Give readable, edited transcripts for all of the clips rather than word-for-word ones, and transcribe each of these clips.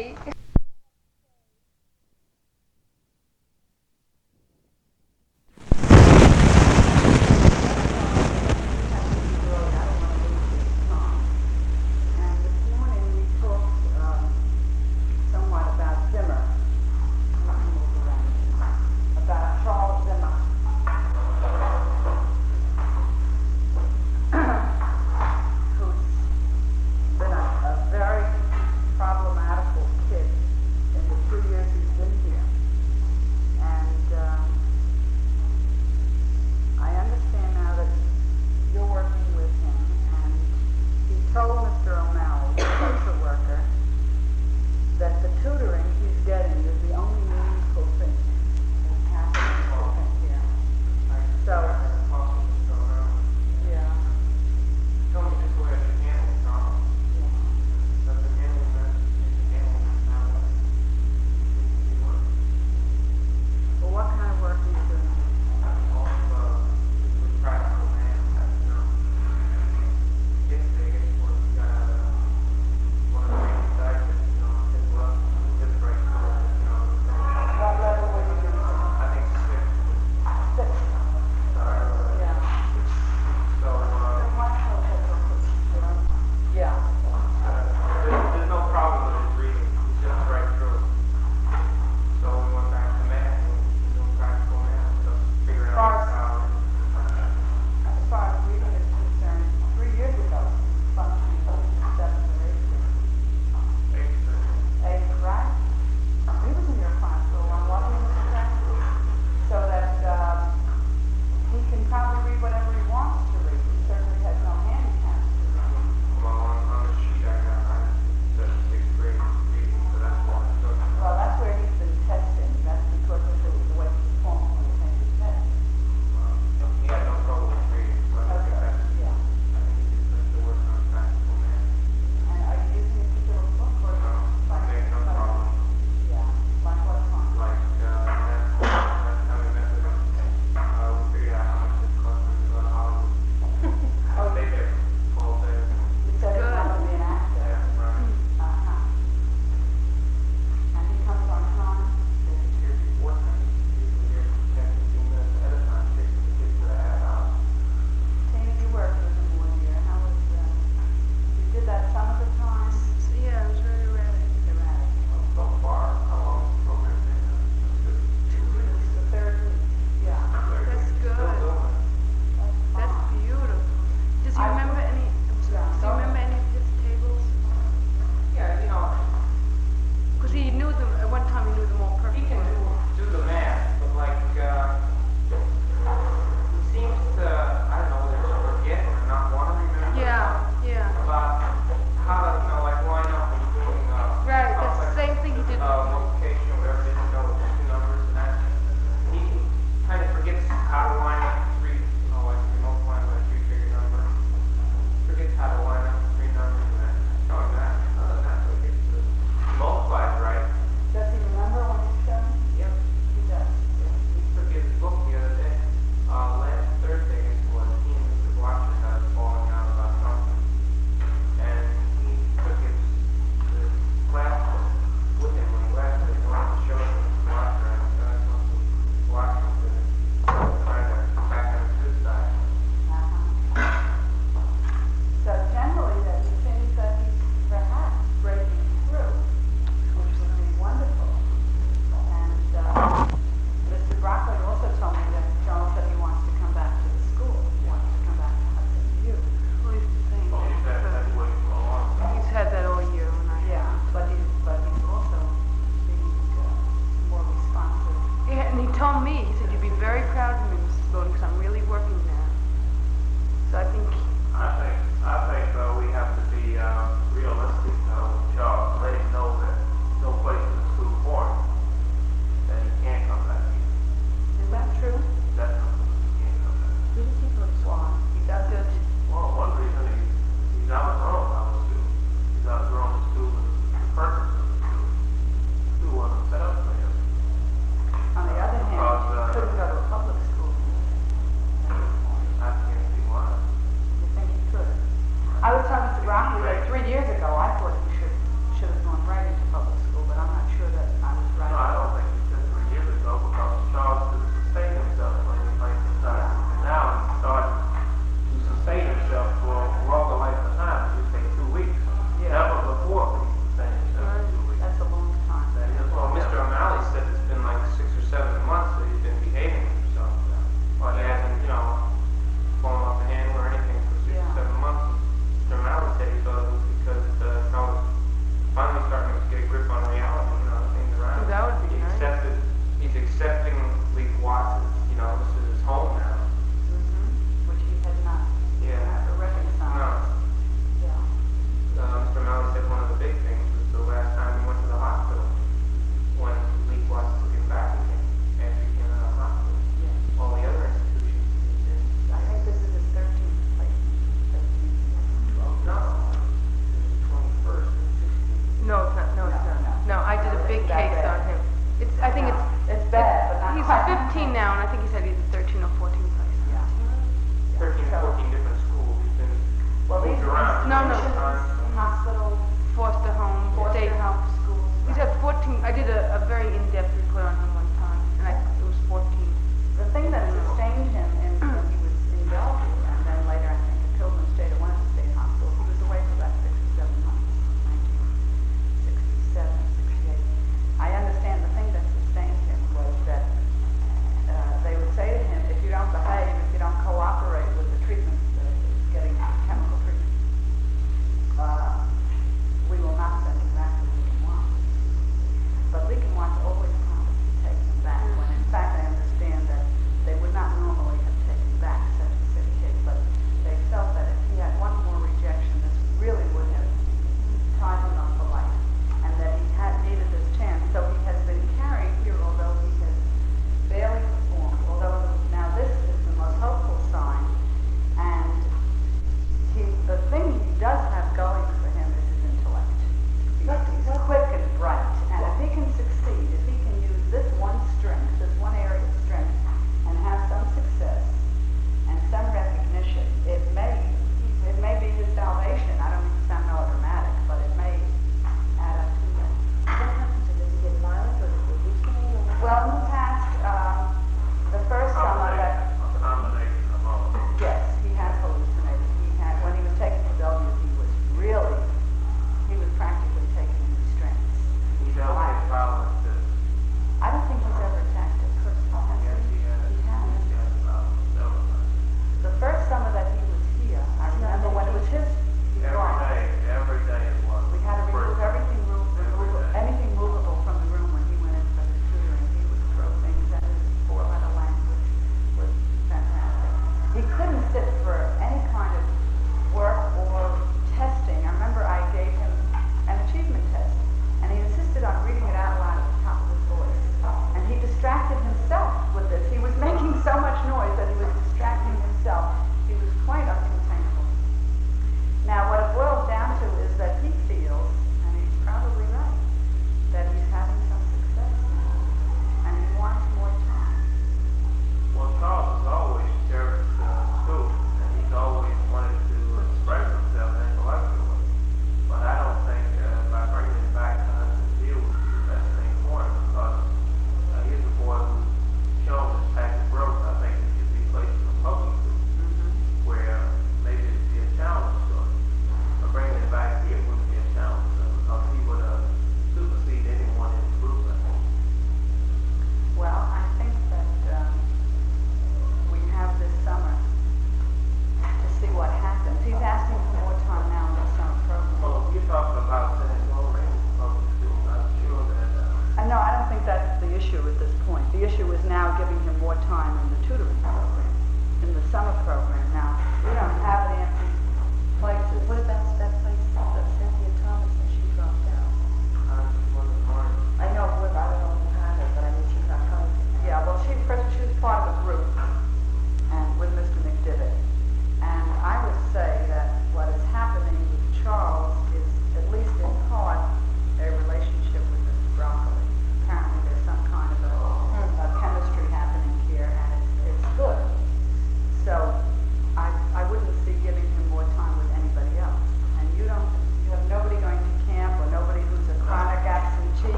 say. And this morning we talked somewhat about Zimmer, about Charles Zimmer, who's been a very problematical kid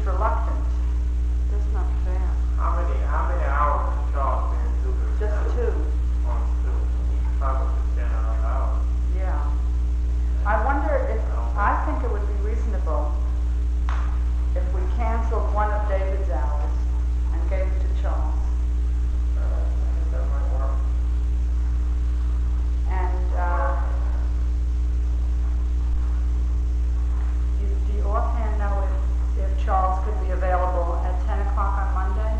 reluctant. That's not fair. How many hours is Charles being tutored? Just 2. On 2. He's probably 10 hours. Yeah. I wonder if, I think it would be reasonable if we canceled one of David's hours and gave it to Charles. I think that might work. And do you offhand know if Charles could be available at 10 o'clock on Monday?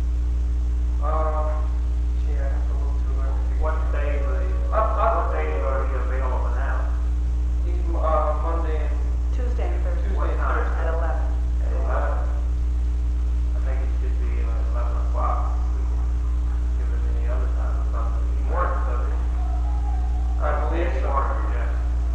Gee, I have to look through everything. What day is already available now? He's Monday and Tuesday and Thursday. Tuesday and Thursday. At 11. At 11. I think it should be 11 o'clock. Give him any other time or something. He works, doesn't he? I believe so. Yeah.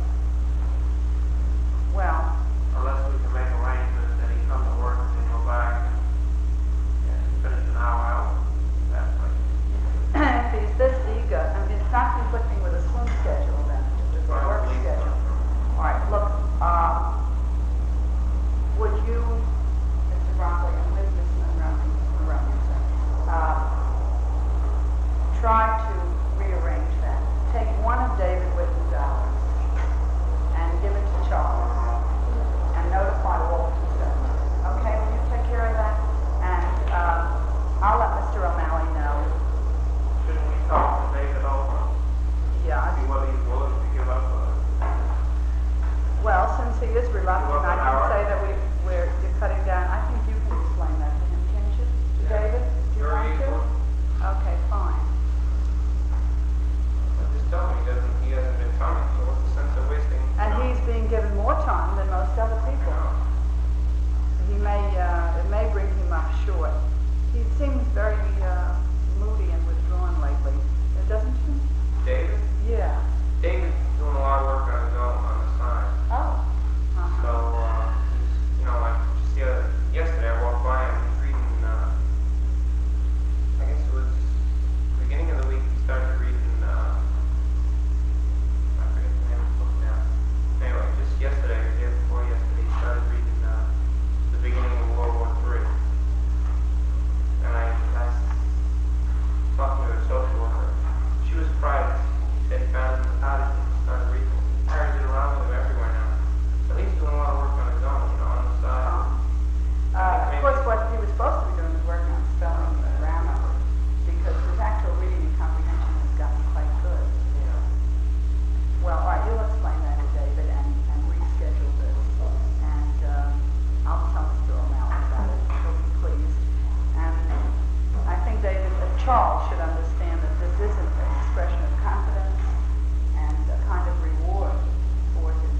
Well, Unless we can make arrangements that he comes to work and then go back and finish an hour out. That way. if he's this eager, I mean, it's not conflicting with a swim schedule then, it's a work schedule. All right, look, would you, Mr. Broccoli, and with Ms. Monroe, try to rearrange that? Take one of David Whitten's hours and give it to Charles and notify Walter. Okay, will you take care of that? And I'll let Mr. O'Malley know. Shouldn't we talk to David also? Yeah, See what he's willing to give up? well, since he is reluctant, I can say that you're cutting down. I think you can explain that to him, can't you? Yeah. David, do you Very want to? easily. Okay, fine. Just tell him he hasn't been coming, so what's the sense of wasting? And he's being given more time than most other people. It may bring him up short. He seems very moody and withdrawn lately, doesn't he? David? Yeah. David's doing a lot of work on his own on the side. Oh. So, he's, like just yesterday I walked by him, he was reading, I guess it was beginning of the week, he started reading, I forget the name of the book now. Anyway, just yesterday, or the day before yesterday, he started reading, the beginning of World War III. And I talked to a social worker. She was surprised. He said he found it in the cottage and started reading it. He carries it around with him everywhere now. So he's doing a lot of work on his own, on the side. Of course, what he was supposed to be doing is working on spelling and grammar, because his actual reading and comprehension has gotten quite good. Yeah. Well, all right, you'll explain that to David and reschedule this. And I'll tell Mr. O'Malley about it. He'll be pleased. And I think Charles should understand that this isn't an expression of confidence and a kind of reward for his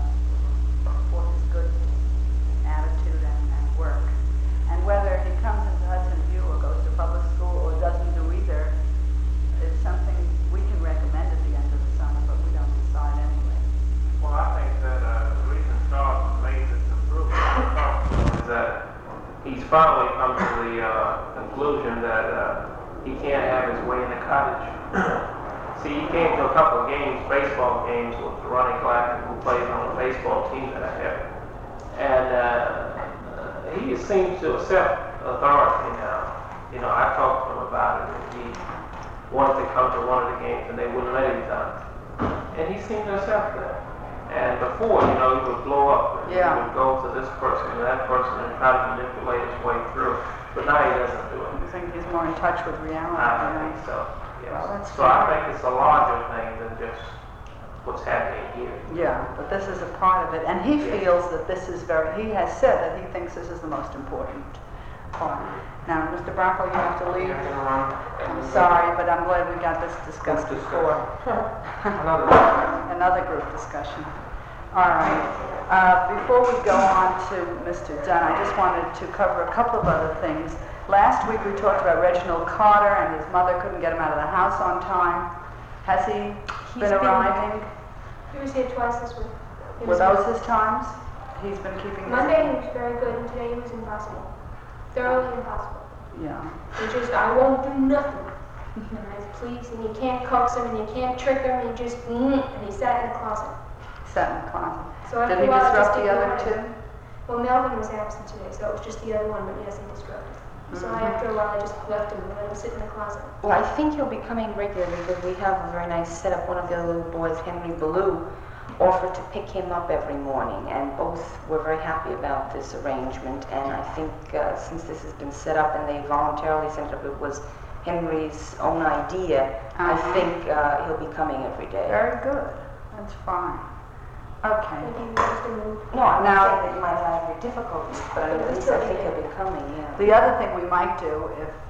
good attitude and work. And whether he comes into Hudson View or goes to public school or doesn't do either is something we can recommend at the end of the summer, but we don't decide anyway. Well, I think that the reason Charles made this improvement is that he's finally come to the conclusion that he can't have his way in the cottage. See, he came to a couple of games, baseball games, with Ronnie Glacker, who plays on the baseball team that I have. And he seems to accept authority now. I talked to him about it, and he wanted to come to one of the games, and they wouldn't let him come. And he seemed to accept that. And before, he would blow up. And Yeah. He would go to this person and that person and try to manipulate his way through. But now he doesn't do it. I think he's more in touch with reality. I think so. Yes. Well, that's So I think it's a larger thing than just what's happening here. Yeah, but this is a part of it, and he feels that this is he has said that he thinks this is the most important part. Now, Mr. Bracco, you have to leave. I'm sorry, but I'm glad we got this discussed before. Another group discussion. All right. Before we go on to Mr. Dunn, I just wanted to cover a couple of other things. Last week we talked about Reginald Carter, and his mother couldn't get him out of the house on time. Has he been arriving? He was here twice this week. Were those his times? He's been keeping Monday he was very good, and today he was impossible. Thoroughly impossible. Yeah. I won't do nothing. And I please, and you can't coax him, and you can't trick him, and he just, and he sat in the closet. Sat in the closet. So Did he disrupt the other two? Well, Melvin was absent today, so it was just the other one, but he hasn't disrupted. So after a while, I just left him and let him sit in the closet. Well, I think he'll be coming regularly because we have a very nice setup. One of the other little boys, Henry Ballou, offered to pick him up every morning, and both were very happy about this arrangement. And I think since this has been set up and they voluntarily set it up, it was Henry's own idea. I think he'll be coming every day. Very good. That's fine. Okay. Maybe we just move. No, I'm not saying that he might have any difficulties, but at least I think he'll be coming, yeah. The other thing we might do,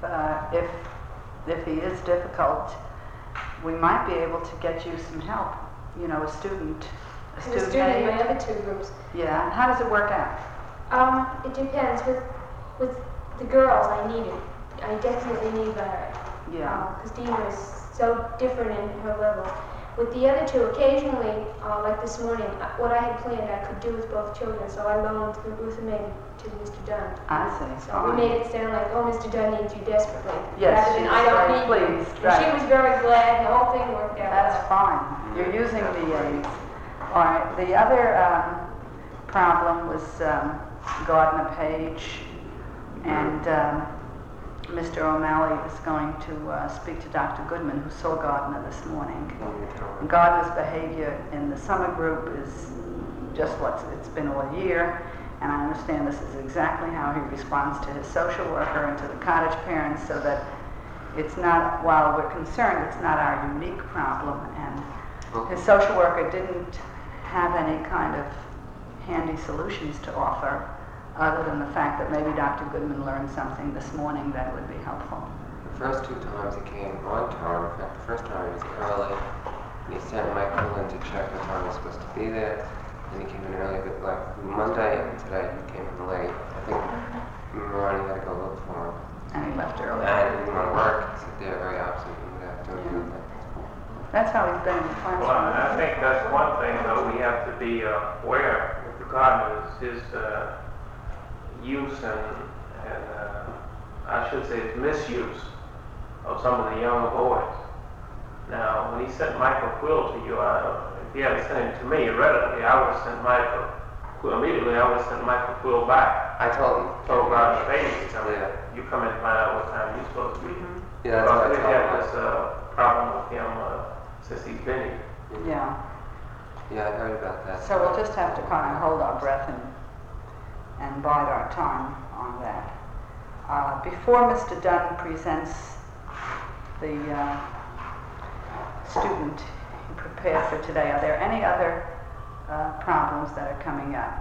if he is difficult, we might be able to get you some help. You know, a student The student in aid. my other two groups. Yeah. How does it work out? It depends. With the girls, I need it. I definitely need Larry. Yeah. Because Dina is so different in her level. With the other two, occasionally, like this morning, what I had planned I could do with both children, so I loaned Ruth and Megan to Mr. Dunn. I see. So we made it sound like, oh, Mr. Dunn needs you desperately. Yes, rather than she's I don't very need you. pleased, And right. she was very glad, and the whole thing worked out. That's fine. You're using the aids. All right. The other problem was Gardner Page, and Mr. O'Malley is going to speak to Dr. Goodman, who saw Gardner this morning. And Gardner's behavior in the summer group is just what it's been all year, and I understand this is exactly how he responds to his social worker and to the cottage parents, so that it's not, while we're concerned, it's not our unique problem, and his social worker didn't have any kind of handy solutions to offer, other than the fact that maybe Dr. Goodman learned something this morning that would be helpful. The first two times he came on time, in fact the first time he was early, and he sent Michael in to check what time he was supposed to be there, and he came in early, but like Monday and today he came in late. I think Ronnie had to go look for him. And he left early. And he didn't want to work, he said they're very absent and would have to do anything. That's how he's been in the classroom. Well, I think that's one thing, though, we have to be aware with regard to his use and I should say his misuse of some of the young boys. Now, when he sent Michael Quill to you, if he hadn't sent him to me readily, I would have sent Michael Quill immediately. I would have sent Michael Quill back. I told him. Told Roger Page to come in. Yeah. You come in and find out what time you're supposed to be. Yeah, that's what I We've told had him. this problem with him since he's been here. Yeah. Yeah, I heard about that. So we'll just have to kind of hold our breath and bide our time on that. Before Mr. Dunn presents the student he prepared for today, are there any other problems that are coming up?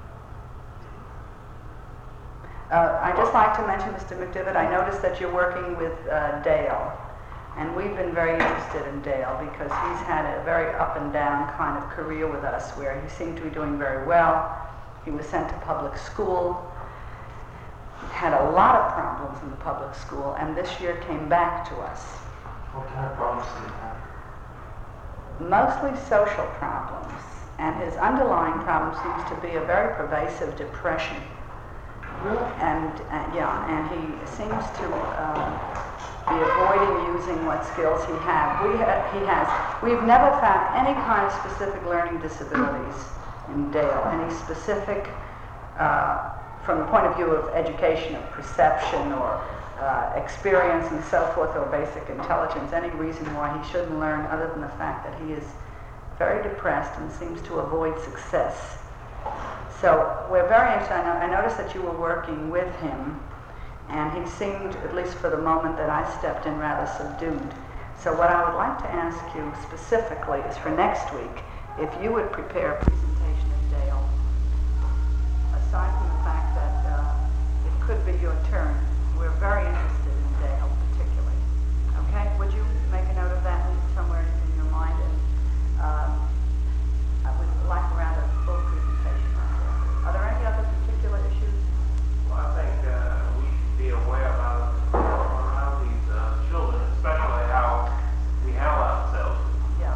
I'd just like to mention, Mr. McDivitt, I noticed that you're working with Dale, and we've been very interested in Dale because he's had a very up and down kind of career with us where he seemed to be doing very well. He was sent to public school, had a lot of problems in the public school, and this year came back to us. What kind of problems do you have? Mostly social problems, and his underlying problem seems to be a very pervasive depression. And and he seems to be avoiding using what skills he has. We've never found any kind of specific learning disabilities in Dale, any specific, from the point of view of education, of perception or experience and so forth, or basic intelligence, any reason why he shouldn't learn other than the fact that he is very depressed and seems to avoid success. So we're very interested. I noticed that you were working with him, and he seemed, at least for the moment that I stepped in, rather subdued. So what I would like to ask you specifically is for next week, if you would prepare a presentation of Dale, aside from the fact that it could be your turn, we're very interested in Dale particularly. Okay? Would you make a note of that somewhere in your mind? And I would like around a full presentation on Dale. Are there any other particular issues? Well, I think we should be aware about around these children, especially how we handle ourselves. Yeah.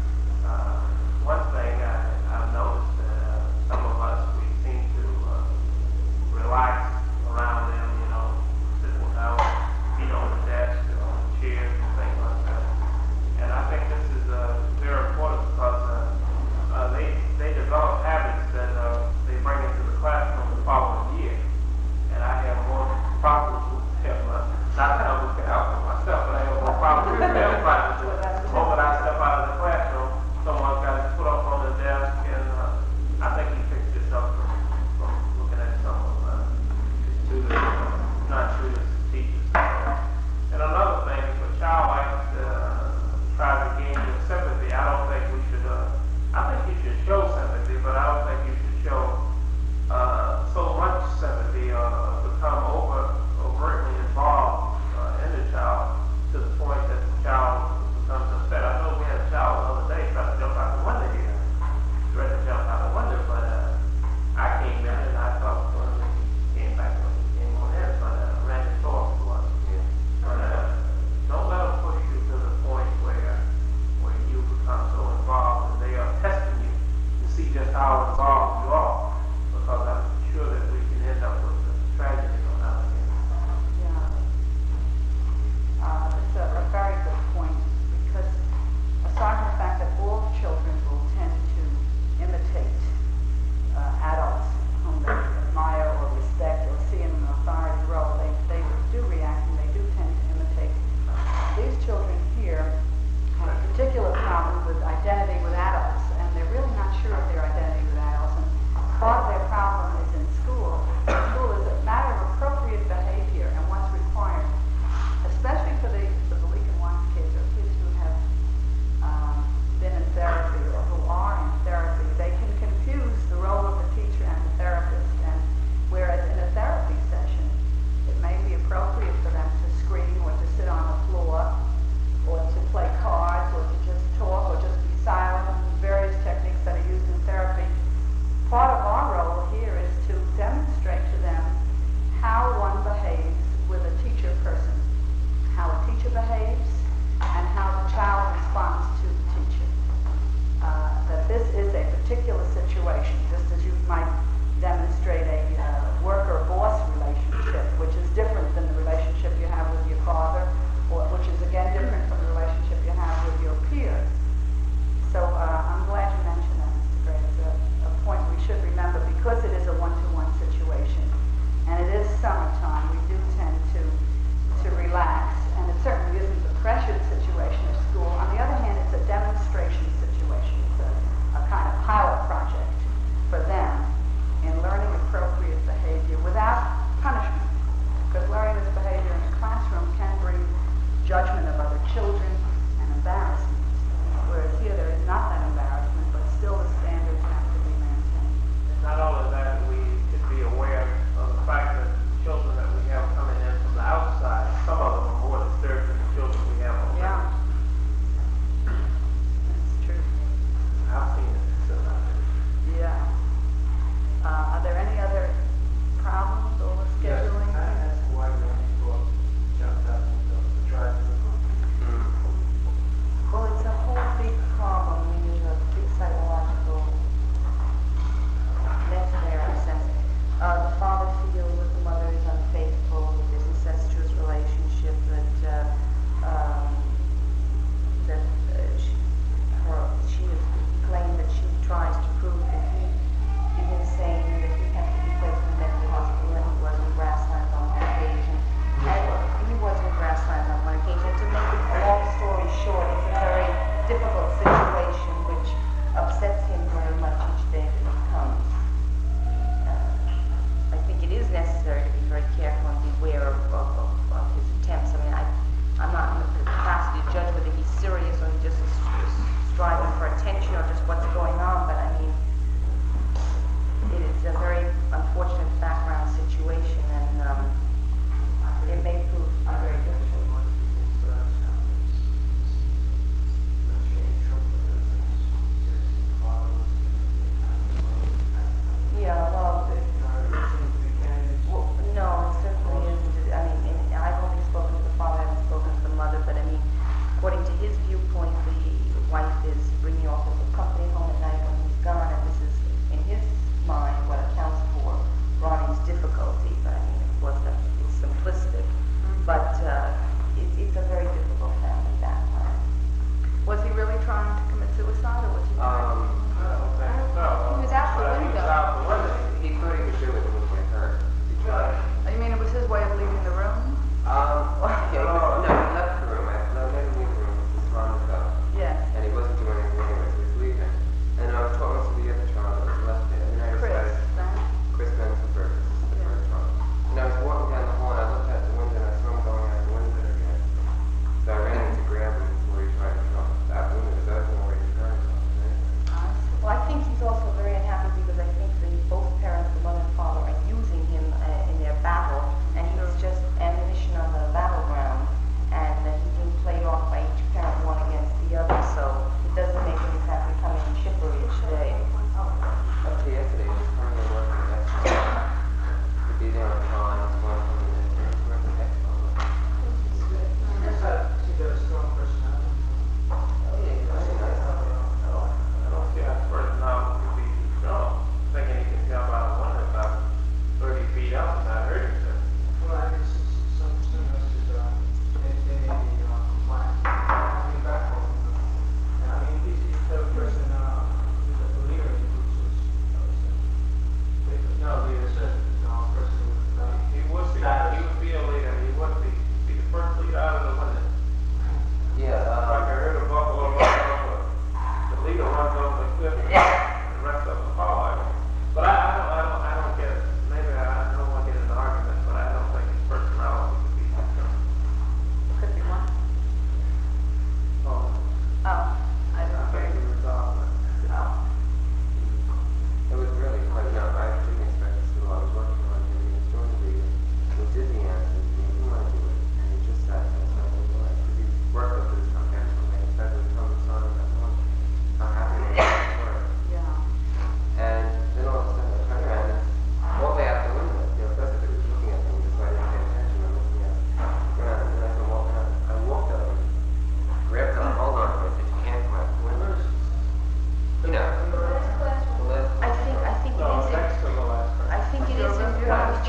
One thing I've noticed, some of us, we seem to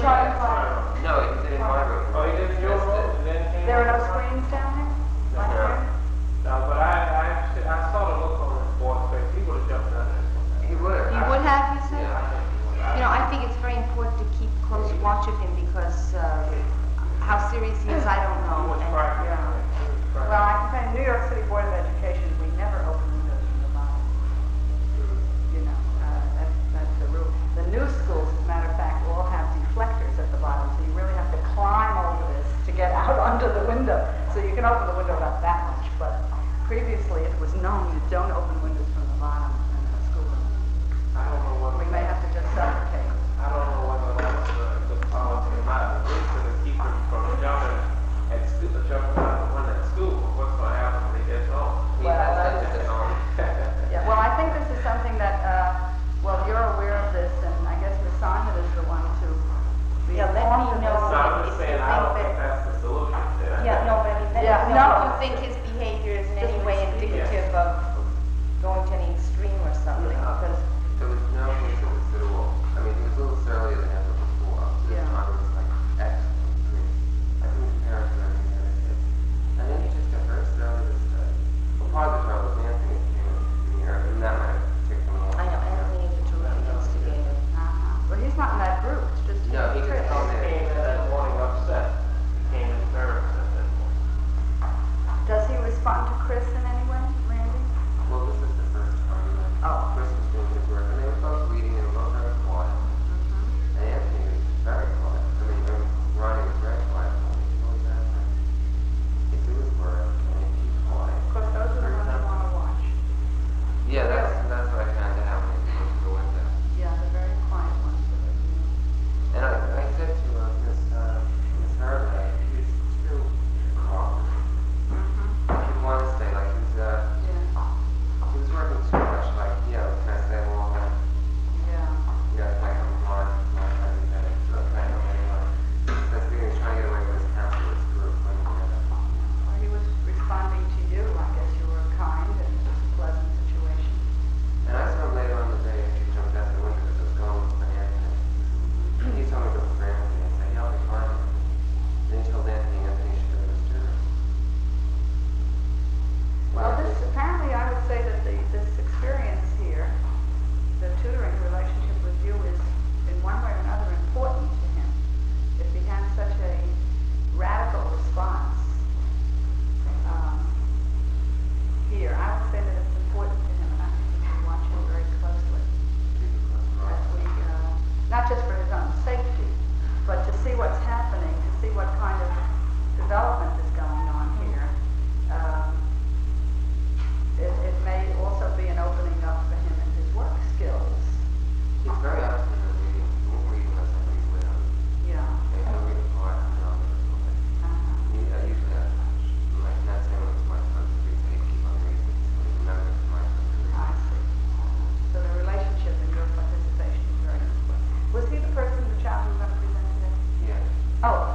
try and find, No, he did in my room. Oh, he did in your room, and then came. there are no screens down there? Like No. here? No, but I saw the look on his boy's face. He would have jumped out there. He would. You would have, you said? Yeah, I think he would. You know, I think it's very important to keep close watch of him because how serious he is, I don't He know. was And, frightened. yeah. He was frightened. Well, I can tell you, New York City Board of Education, we never open windows from the bottom. You know, that's the rule. The new schools, as a matter of fact, all have deflectors at the bottom, so you really have to climb over this to get out under the window. So you can open the window about that much, but previously it was known you don't open windows from the bottom in a schoolroom. I don't know what. We may have to just suffocate. I don't know whether that's a good policy or not. At least to keep him from jumping at school, jumping out the window at school. What's going to happen when he gets home? He Well, has that's- that at home. Yeah, well, I think this is something that, well, you're aware of this, and I guess Ms. Simon is the one to be Yeah, let informed me of know. this. So I'm If just you saying, I think don't think that- that's the solution. Yeah, no, but I mean, Yeah, you know, no. if you think his behavior is in any way indicative of going to any extreme or something, because There was no incidents at all. I mean, he was a little surlier than ever before. This Yeah. time it was like excellent. I think his parents were having the other kid. And then he just got very surly this day. Well, part of the trouble was Anthony came in here, and that might have ticked him off. I know Anthony is a terrific instigator. Well, he's not in that group, it's just No, he Chris. just came He came in that morning upset. He came in nervous at that point. Does he respond to Chris in any way, Randy? Well, this is the first time that Oh. Chris was doing his work, and they were both reading and both very quiet. And Anthony was very quiet. I mean, Ronnie was very quiet. He always had to do his work and he'd keep quiet. Of course, those are the ones I want to watch. Yeah, that's what I found out when he came to the window. Yeah, the very quiet ones. And I said to Miss Hurley, he's too cooperative. He wanted to stay like he was working too much. Like, can I stay longer? Yeah. Can I come on? Every day. So I know anyway. That's the thing, he's trying to get away with his counselor's group when he went up. Well, he was responding to you. I guess you were kind and it was a pleasant situation. And I saw him later on the day after he jumped out the window because I was going for Anthony. He told me to go for Anthony and say, yeah, I'll be fine. Then he told Anthony should go to his tutor. Well, this, apparently I would say that this experience here, the tutoring relationship with you is in one way or another important to him. If he has such a radical response here, I would say that it's important to him and I think we should watch him very closely. As we, not just for his own safety, but to see what's happening, to see what kind of development is going on here. It may also be an opening up for him in his work skills. He's very absent in the meeting. He won't read unless I read with him. Yeah. And he'll read a part and then I'll read a little bit. Uh-huh. Usually not saying it's my son to read, so he keep on reading it so he remembers it's my son to read. I see. So the relationship and your participation is very important. Was he the person, the child you were going to present today? Yeah. Oh,